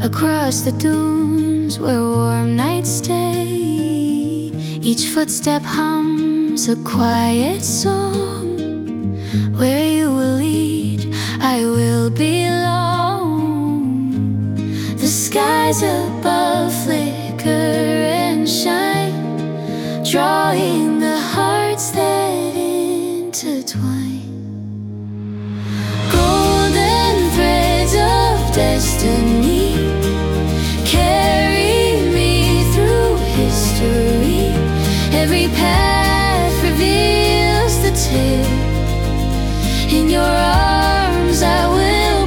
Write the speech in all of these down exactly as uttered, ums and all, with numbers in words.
across the dunes where warm nights stay. Each footstep hums a quiet song. Where you will lead, I will belong. The skies above flicker and shine, drawing the hearts that intertwine. Golden threads of destiny carry me through history. Every path reveals the tale. In your arms I will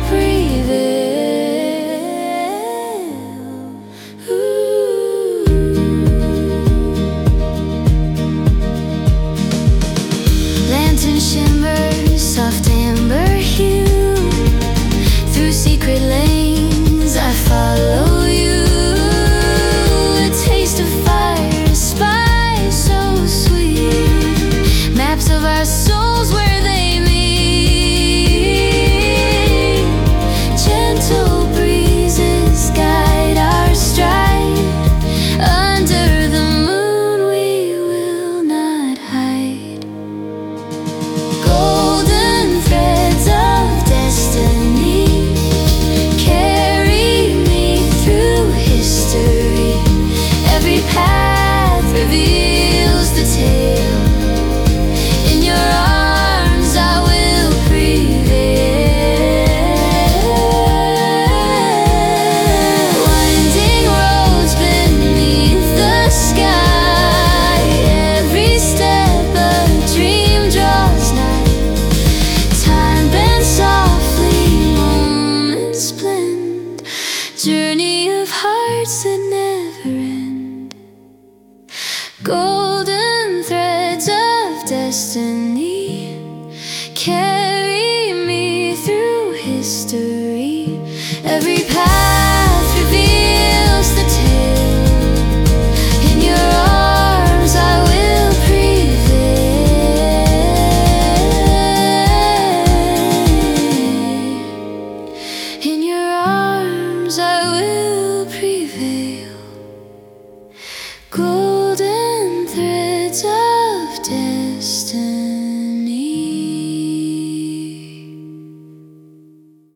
prevail. Ooh. Lantern shimmers, soft amber hue. Through secret lanes I follow you. A taste of fire, a spice so sweet. Maps of our souls where they meet. Gentle breezes guide our stride. Under the moon we will not hide. Golden threads of destiny carry me through history. Every path reveals the tale. In your arms I will prevail. Winding roads beneath the sky. Every step a dream draws nigh. Time bends softly, moments blend. Journey of hearts that never end. Golden threads of destiny carry me through history. Every path reveals the tale. In your arms I will prevail. In your